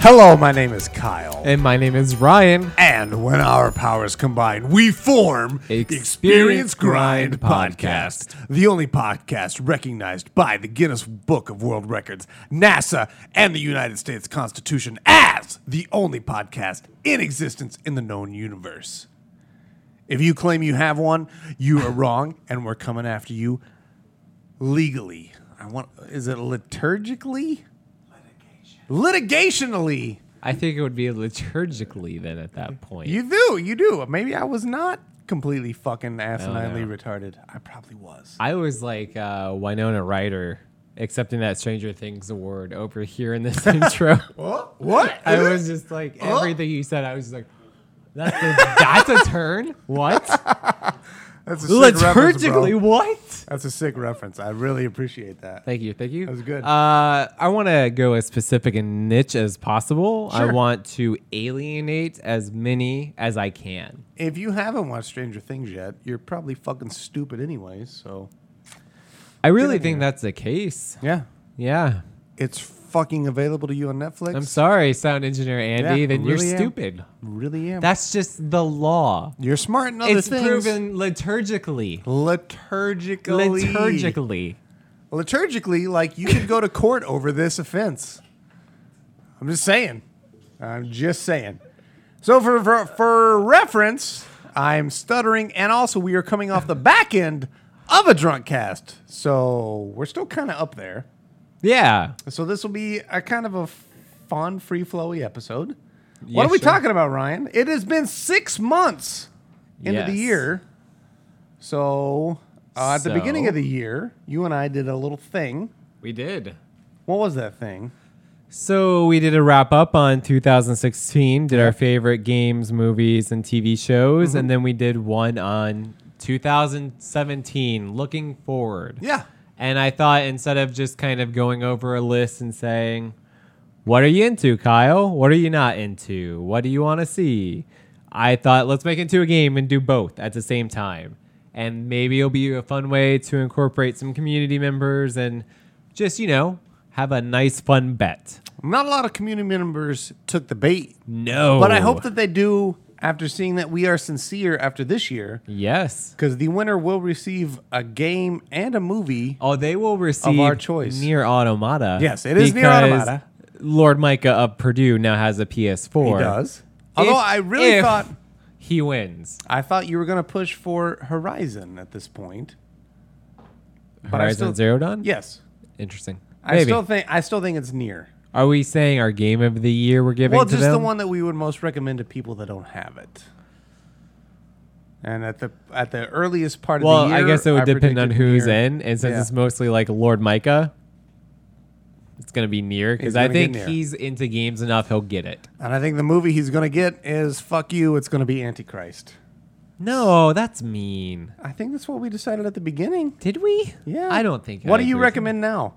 Hello, my name is Kyle. And my name is Ryan. And when our powers combine, we form Experience Grind Podcast, the only podcast recognized by the Guinness Book of World Records, NASA, and the United States Constitution as the only podcast in existence in the known universe. If you claim you have one, you are wrong, and we're coming after you legally. Is it liturgically? Litigationally. I think it would be liturgically then at that point. You do. Maybe I was not completely fucking asininely retarded. I probably was. I was like Winona Ryder accepting that Stranger Things award over here in this intro. What? I was just like, everything you said, I was just like, that's a turn? What? That's a sick reference, bro. Liturgically, what? That's a sick reference. I really appreciate that. Thank you. That was good. I want to go as specific and niche as possible. Sure. I want to alienate as many as I can. If you haven't watched Stranger Things yet, you're probably fucking stupid anyways, so. I really think that's the case. Yeah. Yeah. It's fucking available to you on Netflix. I'm sorry, sound engineer Andy, Yeah, then really you're am. stupid. Really am. That's just the law. You're smart in other It's things. proven liturgically. Liturgically, like you could go to court over this offense. I'm just saying. So for reference, I'm stuttering, and also we are coming off the back end of a drunk cast, so we're still kind of up there. Yeah. So this will be a kind of a fun, free flowy episode. Yeah, What are we sure. talking about, Ryan? It has been 6 months into the Yes. year. So at the beginning of the year, you and I did a little thing. We did. What was that thing? So we did a wrap up on 2016, did our favorite games, movies, and TV shows, and then we did one on 2017, looking forward. Yeah. And I thought instead of just kind of going over a list and saying, what are you into, Kyle? What are you not into? What do you want to see? I thought, let's make it into a game and do both at the same time. And maybe it'll be a fun way to incorporate some community members and just, have a nice, fun bet. Not a lot of community members took the bait. No. But I hope that they do after seeing that we are sincere after this year. Yes. Because the winner will receive a game and a movie. Oh, they will receive our choice. Nier Automata. Yes, it is Nier because Automata. Lord Micah of Purdue now has a PS4. He does. Although I really thought he wins. I thought you were going to push for Horizon at this point. But Horizon Zero Dawn? Yes. Interesting. I Maybe. still think it's Nier. Are we saying our game of the year we're giving Well, to just them? the one that we would most recommend to people that don't have it. And at the earliest part of the year, Well, I guess it would depend on predicted who's Nier. in. And since Yeah. it's mostly like Lord Micah, it's going to be Nier. Because He's I gonna get think Nier. he's into games enough, he'll get it. And I think the movie he's going to get is, fuck you, it's going to be Antichrist. No, that's mean. I think that's what we decided at the beginning. Did we? Yeah. I don't think. What I do you agree with recommend now?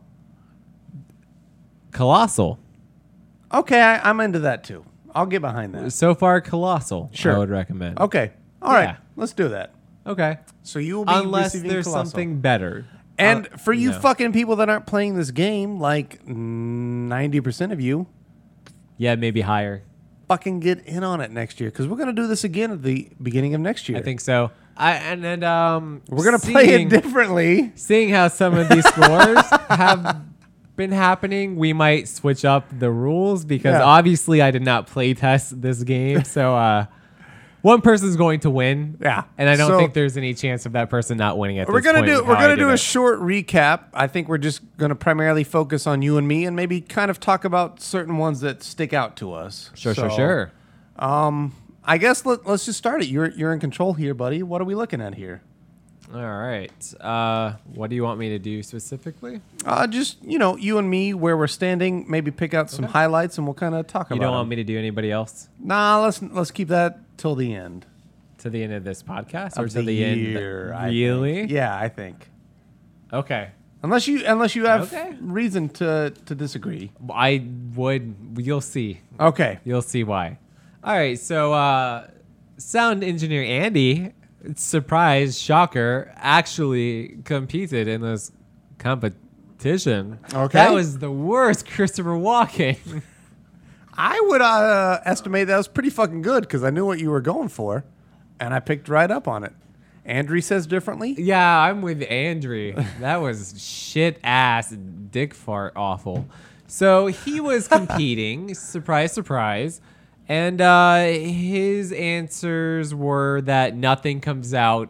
Colossal. Okay, I'm into that too. I'll get behind that. So far, Colossal. Sure. I would recommend. Okay. All right. Yeah. Let's do that. Okay. So you will be Unless receiving there's Colossal. something better. And for you no. fucking people that aren't playing this game, like 90% of you, Yeah, maybe higher. fucking get in on it next year because we're going to do this again at the beginning of next year. I think so. we're going to play it differently. Seeing how some of these scores have been happening, we might switch up the rules because Yeah. obviously I did not play test this game. So one person's going to win. Yeah. And I don't So- think there's any chance of that person not winning at We're this gonna point. do with we're how I gonna did do a it. short recap. I think we're just gonna primarily focus on you and me, and maybe kind of talk about certain ones that stick out to us. Sure. I guess let's just start it. You're in control here, buddy. What are we looking at here? All right. What do you want me to do specifically? Just you and me, where we're standing. Maybe pick out some highlights, and we'll kind of talk You about. don't want them. me to do anybody else Nah, let's keep that till the end. to the end of this podcast or Of to the year, end? I Really? think. Yeah, I think. Okay. Unless you have Okay. reason to disagree. I would. You'll see. Okay. You'll see why. All right. So, sound engineer Andy, surprise, shocker, actually competed in this competition. Okay. That was the worst Christopher Walken. I would estimate that was pretty fucking good because I knew what you were going for, and I picked right up on it. Andrew says differently. Yeah, I'm with Andrew. That was shit ass dick fart awful. So he was competing, surprise, surprise, and his answers were that nothing comes out.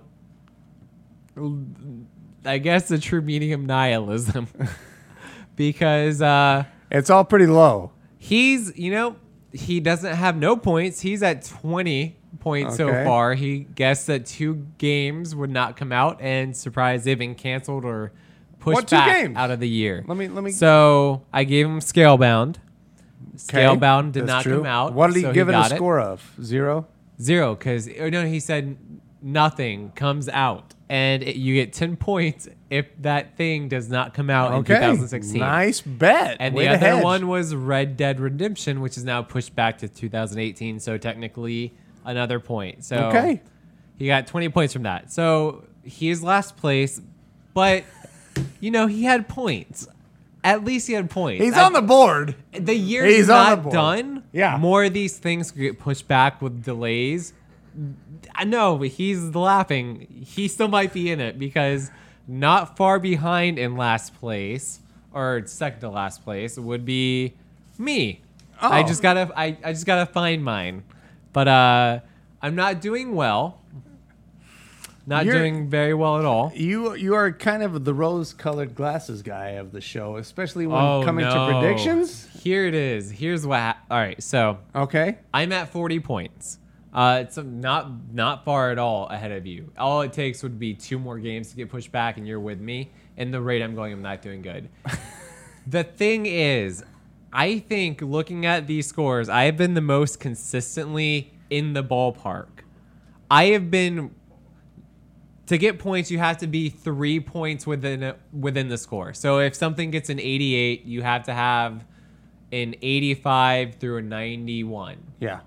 I guess the true meaning of nihilism, because It's all pretty low. he doesn't have no points. He's at 20 points so Okay. far. He guessed that 2 games would not come out, and surprise, they've been canceled or pushed What 2 back games? out of the year. Let me. So I gave him Scalebound. Scalebound did That's not true. come out. What did he so give it a got score of? 0? 0, because he said nothing comes out, and you get 10 points if that thing does not come out in 2016. Nice bet. And Way the to other hedge. one was Red Dead Redemption, which is now pushed back to 2018. So technically another point. So Okay. he got 20 points from that. So he is last place, but he had points. At least he had points. He's on the board. The year He's is on the not board. done. Yeah. More of these things could get pushed back with delays. I know, but he's laughing. He still might be in it because not far behind in last place or second to last place would be me. Oh. I just gotta find mine. But I'm not doing well. Not You're- doing very well at all. You are kind of the rose-colored glasses guy of the show, especially when Oh, coming no. to predictions. Here it is. Here's what. All right, so Okay. I'm at 40 points. It's not far at all ahead of you. All it takes would be 2 more games to get pushed back, and you're with me. And the rate I'm going, I'm not doing good. The thing is, I think looking at these scores, I have been the most consistently in the ballpark. I have been. To get points, you have to be 3 points within the score. So if something gets an 88, you have to have an 85 through a 91. Yeah.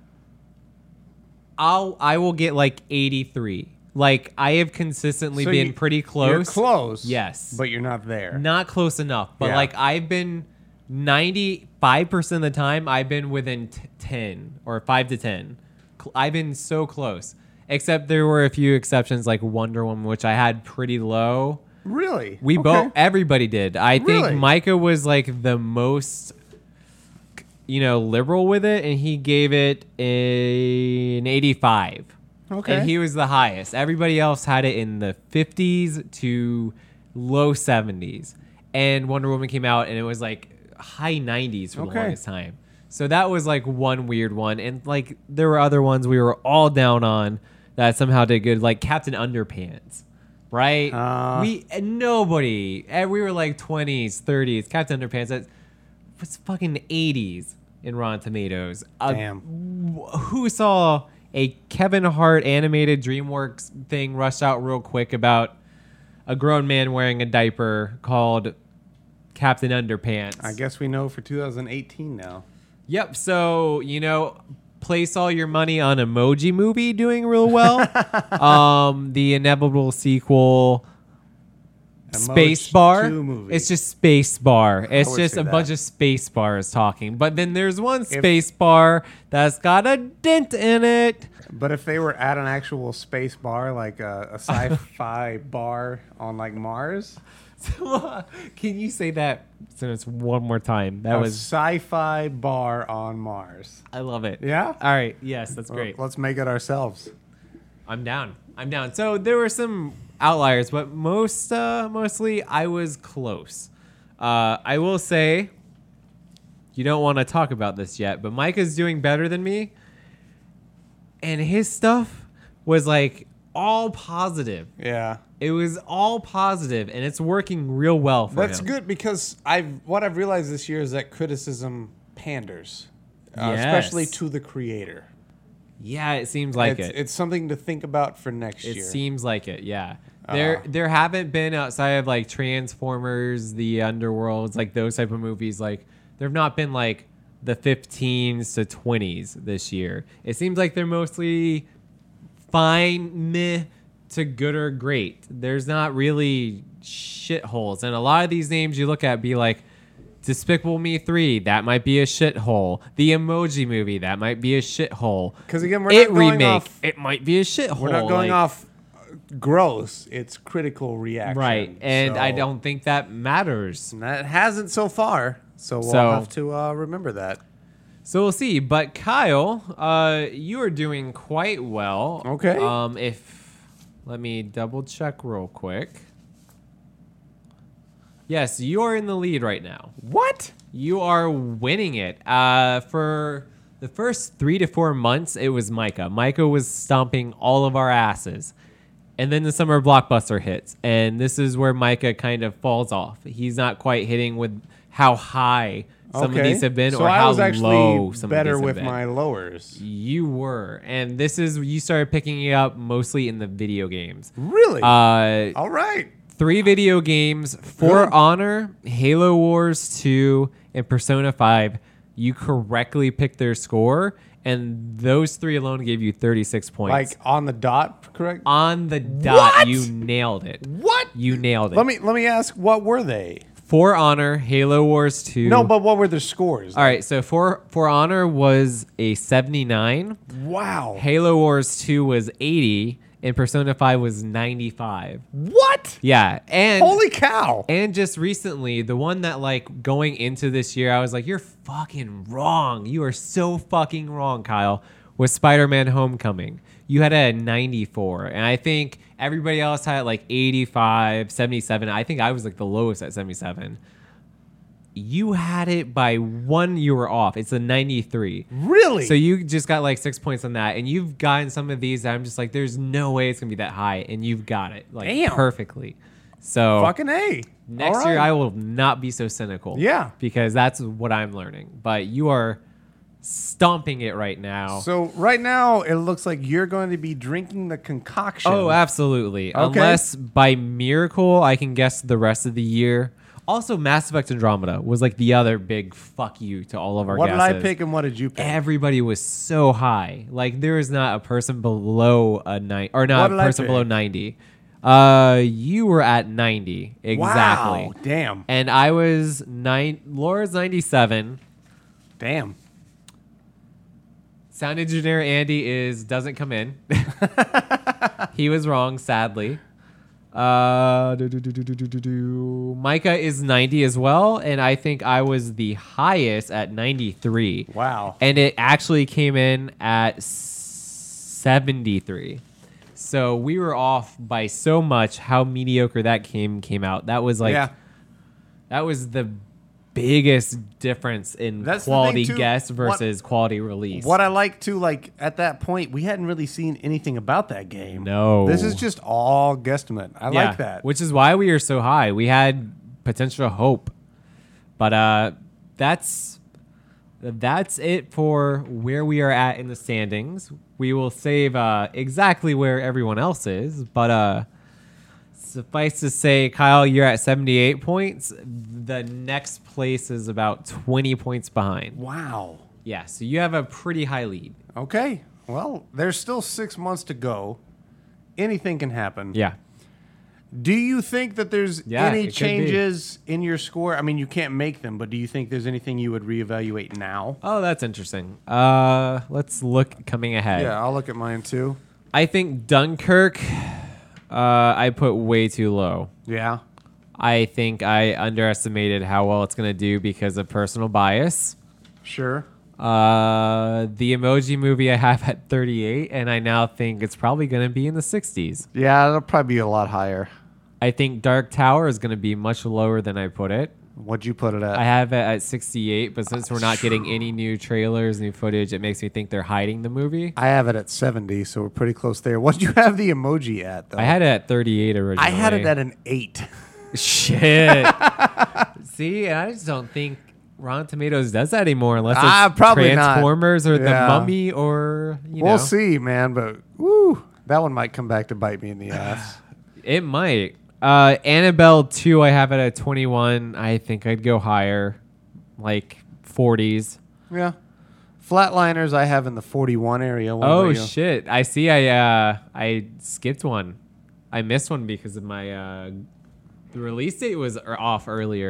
I will get like 83. Like I have consistently So been pretty close. You're close. Yes. But you're not there. Not close enough, but Yeah. like I've been 95% of the time I've been within 10 or 5 to 10. I've been so close. Except there were a few exceptions like Wonder Woman, which I had pretty low. Really? We Okay. everybody did. I Really? think Micah was like the most liberal with it, and he gave it an 85. Okay. And he was the highest. Everybody else had it in the 50s to low 70s. And Wonder Woman came out, and it was like high 90s for the Okay. longest time. So that was like one weird one. And like there were other ones we were all down on that somehow did good, like Captain Underpants. Right? We were like 20s, 30s. Captain Underpants, that was fucking 80s in Rotten Tomatoes. Damn. Who saw a Kevin Hart animated DreamWorks thing rush out real quick about a grown man wearing a diaper called Captain Underpants? I guess we know for 2018 now. Yep. So, place all your money on Emoji Movie doing real well. The inevitable sequel, Space Bar. 2 movie. It's just Space Bar. It's would just say a that. bunch of space bars talking. But then there's one space bar that's got a dent in it. But if they were at an actual space bar, like a sci-fi bar on like Mars, Can you say that sentence one more time? That a was. sci-fi bar on Mars. I love it. Yeah? All right. Yes, that's great. Let's make it ourselves. I'm down. So there were some outliers, but mostly I was close. I will say, you don't want to talk about this yet, but Micah's doing better than me, and his stuff was like all positive. Yeah. It was all positive, and it's working real well for That's him. good because what I've realized this year is that criticism panders, Yes. especially to the creator. Yeah, it seems like It's something to think about for next It year. seems like it, yeah. There haven't been outside of like Transformers, the Underworlds, like those type of movies. Like there have not been like the 15s to 20s this year. It seems like they're mostly fine, meh, to good or great. There's not really shitholes, and a lot of these names you look at be like, Despicable Me 3, that might be a shithole. The Emoji Movie, that might be a shithole. Because again, we're not going off. It might be a shithole. We're not going off gross. It's critical reaction. Right, and I don't think that matters. And that hasn't so far. So we'll have to remember that. So we'll see. But Kyle, you are doing quite well. Okay. Let me double check real quick. Yes, you are in the lead right now. What? You are winning it. For the first 3 to 4 months, it was Micah. Micah was stomping all of our asses. And then the summer blockbuster hits. And this is where Micah kind of falls off. He's not quite hitting with how high some of these have been, or how low some of these have been. So I was actually better with my lowers. You were. And this is, you started picking it up mostly in the video games. Really? All right. 3 video games, For Honor, Halo Wars 2, and Persona 5. You correctly picked their score, and those 3 alone gave you 36 points. Like on the dot, correct? On the dot, you nailed it. What? You nailed it. Let me ask, what were they? For Honor, Halo Wars 2. No, but what were their scores? All right, so For Honor was a 79. Wow. Halo Wars 2 was 80. And Persona 5 was 95. What? Yeah. And holy cow. And just recently, the one that like going into this year, I was like, you're fucking wrong. You are so fucking wrong, Kyle, was Spider-Man Homecoming. You had it at 94. And I think everybody else had like 85, 77. I think I was like the lowest at 77. You had it by 1, you were off. It's a 93. Really? So you just got like 6 points on that. And you've gotten some of these that I'm just like, there's no way it's going to be that high. And you've got it like perfectly. So fucking A. Next year, I will not be so cynical. Yeah. Because that's what I'm learning. But you are stomping it right now. So right now, it looks like you're going to be drinking the concoction. Oh, absolutely. Okay. Unless by miracle, I can guess the rest of the year. Also, Mass Effect Andromeda was like the other big fuck you to all of our guesses. What did I pick and what did you pick? Everybody was so high. Like there is not a person below a 9 or not a person below 90. You were at 90 exactly. Wow, damn. And I was Laura's 97. Damn. Sound engineer Andy doesn't come in. He was wrong, sadly. Micah is 90 as well, and I think I was the highest at 93. Wow. And it actually came in at 73. So we were off by so much how mediocre that came out. That was like that was the biggest difference in quality guess versus quality release. What I like to like at that point, we hadn't really seen anything about that game. No. This is just all guesstimate. I like that. Which is why we are so high. We had potential hope. But that's it for where we are at in the standings. We will save exactly where everyone else is, but suffice to say, Kyle, you're at 78 points. The next place is about 20 points behind. Wow. Yeah, so you have a pretty high lead. Okay. Well, there's still 6 months to go. Anything can happen. Yeah. Do you think that there's any changes in your score? I mean, you can't make them, but do you think there's anything you would reevaluate now? Oh, that's interesting. Let's look coming ahead. Yeah, I'll look at mine too. I think Dunkirk... I put way too low. Yeah. I think I underestimated how well it's going to do because of personal bias. Sure. The Emoji Movie I have at 38, and I now think it's probably going to be in the 60s. Yeah, it'll probably be a lot higher. I think Dark Tower is going to be much lower than I put it. What'd you put it at? I have it at 68, but since we're not getting any new trailers, new footage, it makes me think they're hiding the movie. I have it at 70, so we're pretty close there. What'd you have the Emoji at, though? I had it at 38 originally. I had it at an 8. Shit. See, I just don't think Rotten Tomatoes does that anymore unless it's probably Transformers not. or The Mummy or, you know. We'll see, man, but woo, that one might come back to bite me in the ass. It might. Annabelle 2, I have it at 21. I think I'd go higher, like 40s. Yeah. Flatliners, I have in the 41 area. Oh, shit. I see. I skipped one. I missed one because of my the release date was off earlier.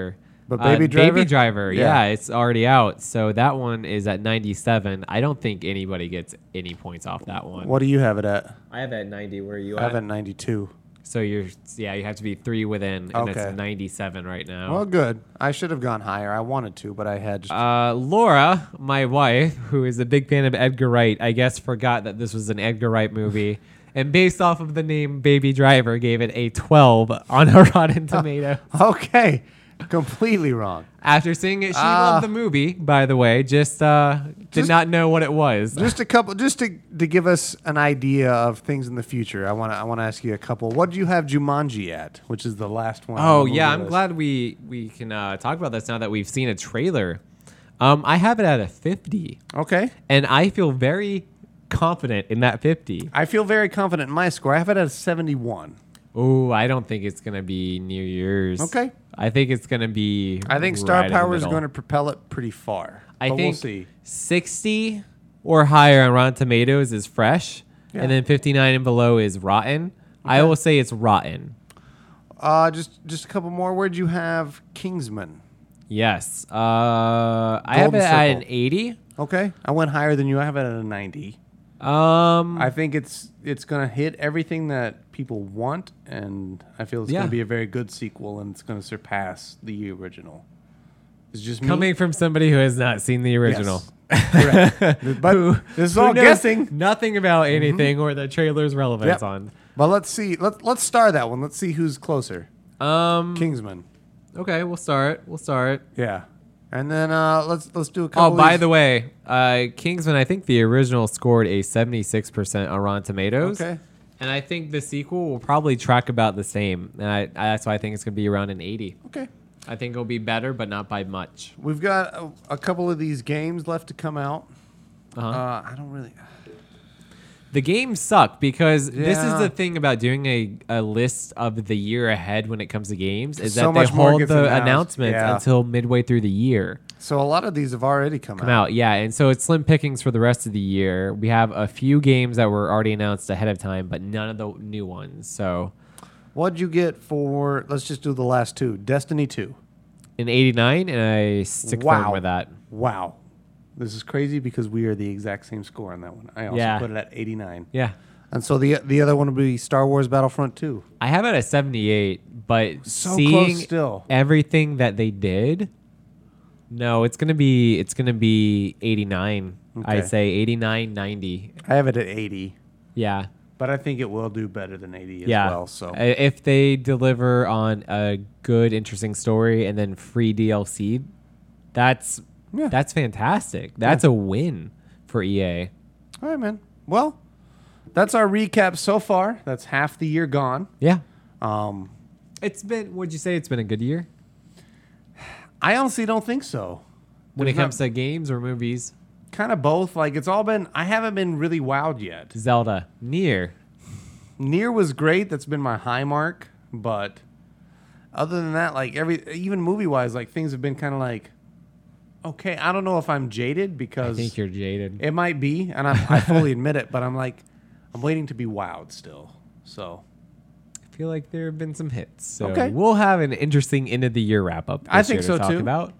But Baby Driver? Baby Driver, Yeah. it's already out. So that one is at 97. I don't think anybody gets any points off that one. What do you have it at? I have it at 90. Where are you I have it at? at 92. So you have to be 3 within, and Okay. it's 97 right now. Well, good. I should have gone higher. I wanted to, but I had just... Laura, my wife, who is a big fan of Edgar Wright, I guess forgot that this was an Edgar Wright movie. And based off of the name Baby Driver, gave it a 12 on her Rotten Tomato. Okay. Completely wrong. After seeing it, she loved the movie, by the way. Just did not know what it was. Just to give us an idea of things in the future. I want to ask you a couple. What do you have Jumanji at? Which is the last one. Oh on the yeah, movie I'm list. glad we can talk about this now that we've seen a trailer. I have it at a 50, Okay. and I feel very confident in that 50. I feel very confident in my score. I have it at a 71. Oh, I don't think it's gonna be near yours. Okay. I think it's gonna be. I think Star right in the Power is middle. going to propel it pretty far. I But think we'll see. 60 or higher on Rotten Tomatoes is fresh, Yeah. and then 59 and below is rotten. I will say it's rotten. Just a couple more. Where'd you have Kingsman? Yes. I have it Golden at Circle. an 80. Okay. I went higher than you. I have it at a 90. I think it's going to hit everything that people want, and I feel it's going Yeah. to be a very good sequel, and it's going to surpass the original. It's just me. coming from somebody who has not seen the original. Yes. Correct. But this is Who all knows guessing. nothing about anything or the trailer's relevance Yep. on. But let's see. Let's star that one. Let's see who's closer. Kingsman. Okay, we'll start. Yeah. And then let's do a couple. Oh, of by these. the way, Kingsman, I think the original scored a 76% on Rotten Tomatoes. Okay. And I think the sequel will probably track about the same. And that's why I think it's going to be around an 80. Okay. I think it'll be better, but not by much. We've got a couple of these games left to come out. Uh-huh. I don't really. The games suck because this is Yeah. the thing about doing a list of the year ahead when it comes to games is So that they much more hold gets the announced. announcements Yeah. until midway through the year. So a lot of these have already come Out. Yeah, and so it's slim pickings for the rest of the year. We have a few games that were already announced ahead of time, but none of the new ones. So What'd you get for? Let's just do the last two. Destiny 2. in 89, and I stick firm with that. Wow. This is crazy because we are the exact same score on that one. I also Yeah. put it at 89. Yeah. And so the other one would be Star Wars Battlefront 2. I have it at 78, but So seeing close still. everything that they did, no, it's gonna be 89. Okay. I say 89, 90. I have it at 80, Yeah, but I think it will do better than 80 as yeah. well. So If they deliver on a good, interesting story and then free DLC, that's fantastic. That's a win for E EA. all right, man. Well, that's our recap so far. That's half the year gone. Yeah, Um, it's been. Would you say it's been a good year I honestly don't think so. when it comes to games or movies? Kind of both. Like it's all been. I haven't been really wowed yet. Zelda, Nier. Nier was great. That's been my high mark. But other than that, like even movie wise, like things have been kind of like, okay. I don't know if I'm jaded I because think you're jaded. it might be, and I fully admit it. But I'm like, I'm waiting to be wowed still. So I feel like there have been some hits. So Okay. we'll have an interesting end of the year wrap up. I this think year to so, talk too. About.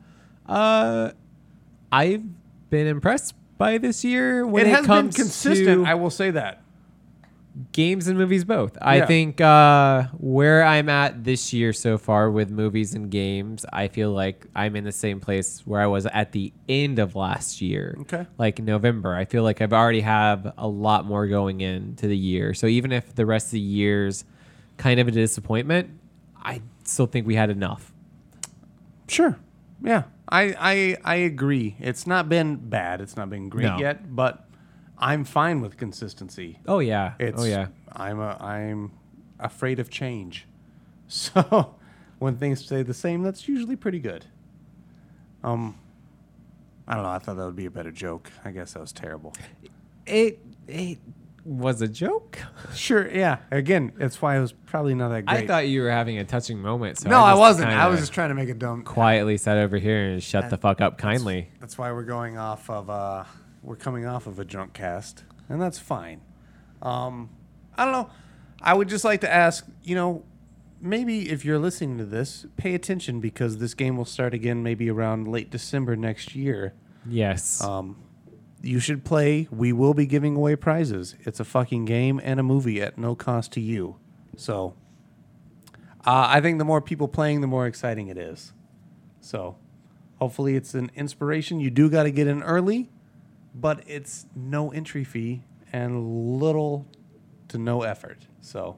I've been impressed by this year when it it has been comes consistent. to I will say that. games and movies both. I Yeah. think where I'm at this year so far with movies and games, I feel like I'm in the same place where I was at the end of last year. Okay. Like November. I feel like I've already have a lot more going into the year. So even if the rest of the year's kind of a disappointment, I still think we had enough. Sure. Yeah. I agree. It's not been bad. It's not been great No. yet, but I'm fine with consistency. Oh yeah. It's, oh yeah. I'm afraid of change. So when things stay the same, that's usually pretty good. I don't know. I thought that would be a better joke. I guess that was terrible. It was a joke. Sure. Yeah. Again, that's why it was probably not that great. I thought you were having a touching moment. So no, I just wasn't. I kinda was just trying to make it dumb. quietly sat over here and shut the fuck up kindly. That's why we're going off of we're coming off of a drunk cast, and that's fine. I don't know. I would just like to ask, maybe if you're listening to this, pay attention because this game will start again maybe around late December next year. Yes. You should play. We will be giving away prizes. It's a fucking game and a movie at no cost to you. So I think the more people playing, the more exciting it is. So hopefully it's an inspiration. You do got to get in early, but it's no entry fee and little to no effort. So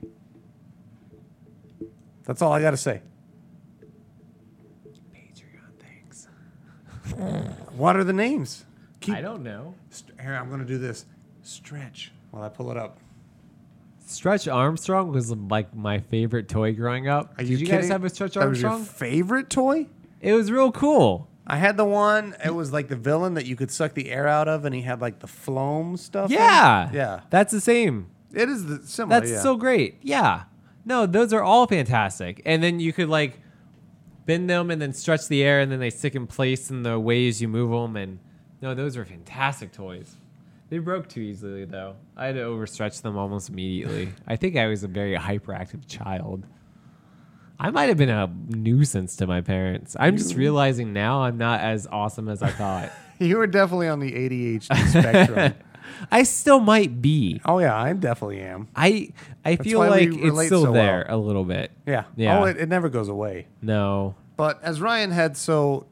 that's all I got to say. Patreon, thanks. What are the names? I don't know. Here, I'm going to do this. Stretch while I pull it up. Stretch Armstrong was like my favorite toy growing up. Did you guys kidding? have a Stretch That was your Armstrong? favorite toy? It was real cool. I had the one, it was like the villain that you could suck the air out of, and he had like the phloem stuff. Yeah. Yeah. That's the same. It is similar. That's yeah. so great. Yeah. No, those are all fantastic. And then you could like bend them and then stretch the air and then they stick in place in the ways you move them. And no, those are fantastic toys. They broke too easily though. I had to overstretch them almost immediately. I think I was a very hyperactive child. I might have been a nuisance to my parents. I'm just realizing now I'm not as awesome as I thought. You were definitely on the ADHD spectrum. I still might be. Oh, yeah, I definitely am. I feel why we like it's relate still so there well. a little bit. Yeah. Yeah. Oh, it never goes away. No. But as Ryan had so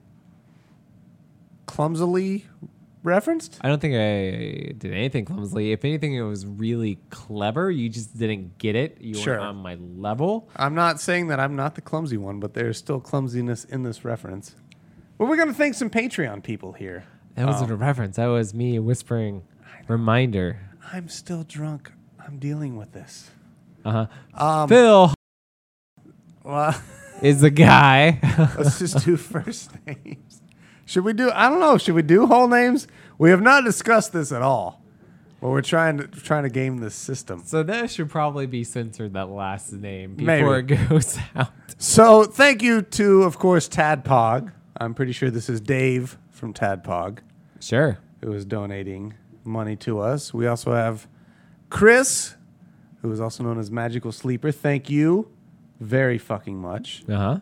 clumsily referenced, I don't think I did anything clumsily. If anything, it was really clever. You just didn't get it. You Sure. weren't on my level. I'm not saying that I'm not the clumsy one, but there's still clumsiness in this reference. But we're going to thank some Patreon people here. That wasn't a reference. That was me whispering reminder. I'm still drunk. I'm dealing with this. Phil Well, is the guy. let's just do first names. Should we do? I don't know. Should we do whole names? We have not discussed this at all. But we're trying to game this system. So that should probably be censored, that last name, before Maybe. it goes out. So thank you to, of course, Tadpog. I'm pretty sure this is Dave from Tadpog Sure. who is donating money to us. We also have Chris, who is also known as Magical Sleeper. Thank you very fucking much. Uh-huh.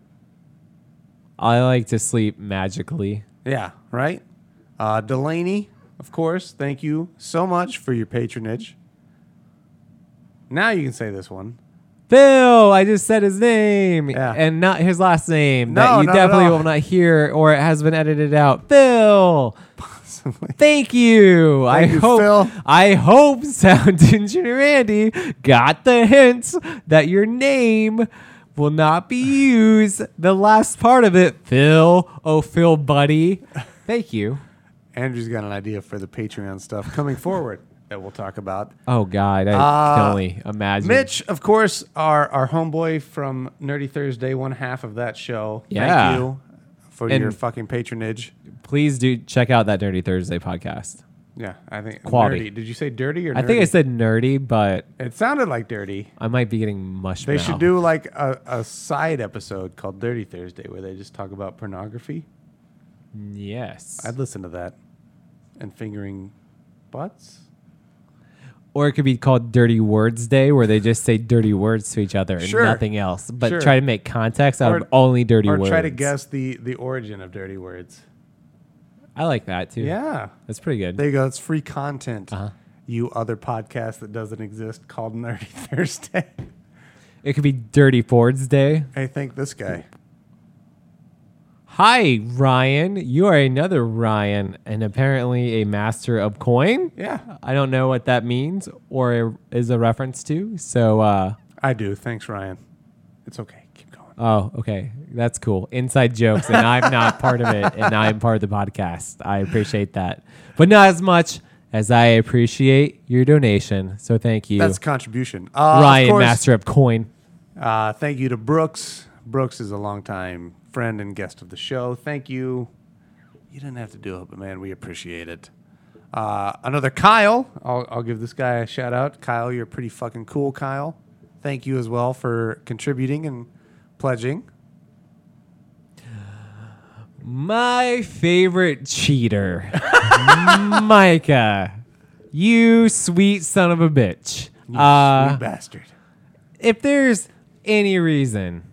I like to sleep magically. Yeah, right? Delaney, of course, thank you so much for your patronage. Now you can say this one. Phil, I just said his name Yeah. and not his last name No, that you not at definitely all. will not hear or it has been edited out. Phil, thank you. Thank you, Phil. I hope Sound Engineer Andy got the hint that your name will not be used. The last part of it, Phil. Oh, Phil, buddy. Thank you. Andrew's got an idea for the Patreon stuff coming forward that we'll talk about. Oh, God. I can only imagine. Mitch, of course, our homeboy from Nerdy Thursday, one half of that show. Yeah. Thank you for And- your fucking patronage. Please do check out that Dirty Thursday podcast. Yeah, I think Quality. Nerdy. Did you say dirty or nerdy? I think I said nerdy, but It sounded like dirty. I might be getting mush They mouth. should do like a side episode called Dirty Thursday where they just talk about pornography. Yes. I'd listen to that. And fingering butts? Or it could be called Dirty Words Day, where they just say dirty words to each other and Sure. nothing else, but Sure. try to make context out Or- of only dirty Or words. try to guess the origin of dirty words. I like that too. Yeah. That's pretty good. There you go. It's free content. Uh-huh. You other podcast that doesn't exist called Nerdy Thursday. It could be Dirty Fords Day. Hey, thank this guy. Hi, Ryan. You are another Ryan, and apparently a master of coin. Yeah, I don't know what that means or is a reference to. So, I do. Thanks, Ryan. It's okay. Keep going. oh, okay. That's cool. Inside jokes, and I'm not part of it, and I'm part of the podcast. I appreciate that. But not as much as I appreciate your donation. So thank you, That's a contribution. Ryan, of course, master of coin. Thank you to Brooks. Brooks is a longtime friend and guest of the show. Thank you. You didn't have to do it, but man, we appreciate it. Another Kyle. I'll give this guy a shout out. Kyle, you're pretty fucking cool, Kyle. Thank you as well for contributing and pledging. My favorite cheater, Micah. You sweet son of a bitch. You sweet bastard. If there's any reason,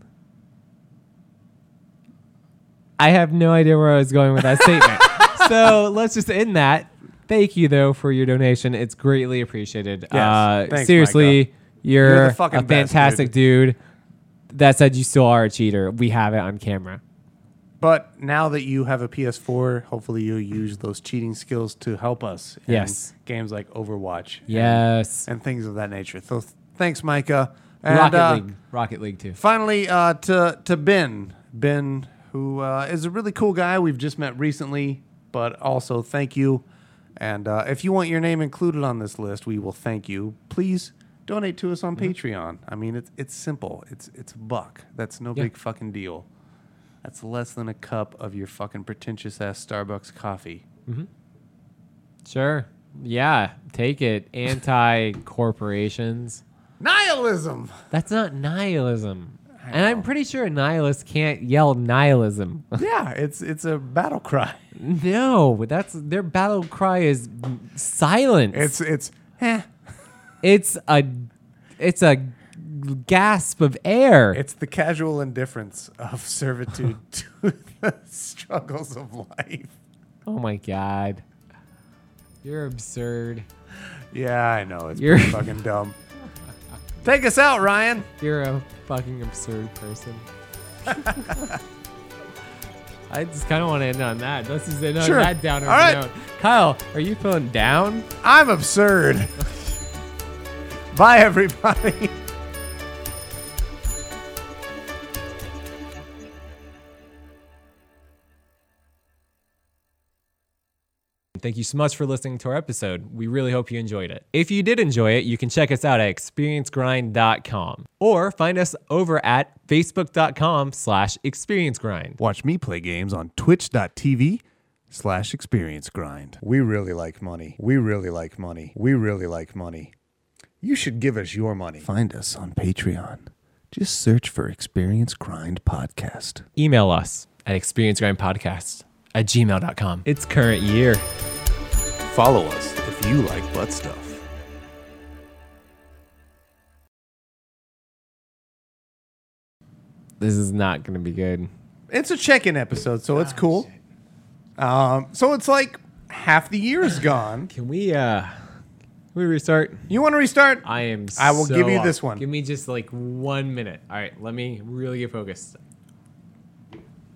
I have no idea where I was going with that statement. So let's just end that. Thank you, though, for your donation. It's greatly appreciated. Yes. Thanks, Seriously, Micah. you're the a fucking best, fantastic dude. That said, you still are a cheater. We have it on camera. But now that you have a PS4, hopefully you'll use those cheating skills to help us in Yes. games like Overwatch. Yes. And things of that nature. So thanks, Micah. And, Rocket League, too. Finally, to Ben. Ben, who is a really cool guy we've just met recently, but also thank you. And if you want your name included on this list, we will thank you. Please donate to us on Patreon. I mean, it's simple. It's $1. That's no big fucking deal. That's less than a cup of your fucking pretentious ass Starbucks coffee. Sure. Yeah, take it. Anti-corporations. Nihilism. That's not nihilism. And I'm pretty sure a nihilist can't yell nihilism. Yeah, it's a battle cry. No, their battle cry is silence. It's It's a gasp of air. It's the casual indifference of servitude to the struggles of life. Oh my God. You're absurd. Yeah, I know. It's You're- pretty fucking dumb. Take us out, Ryan. You're a fucking absurd person. I just kind of want to end on that. Let's just end on Sure. that downer All right. note. Kyle, are you feeling down? I'm absurd. Bye, everybody. Thank you so much for listening to our episode. We really hope you enjoyed it. If you did enjoy it, you can check us out at experiencegrind.com or find us over at facebook.com/experiencegrind. Watch me play games on twitch.tv/experiencegrind. We really like money. We really like money. We really like money. You should give us your money. Find us on Patreon. Just search for Experience Grind Podcast. Email us at experienceggrindpodcast@gmail.com. It's current year. Follow us if you like butt stuff. This is not going to be good. It's a check-in episode, so it's cool. So it's like half the year is gone. Can we restart? You want to restart? I will give you this one. Give me just like 1 minute. All right, let me really get focused.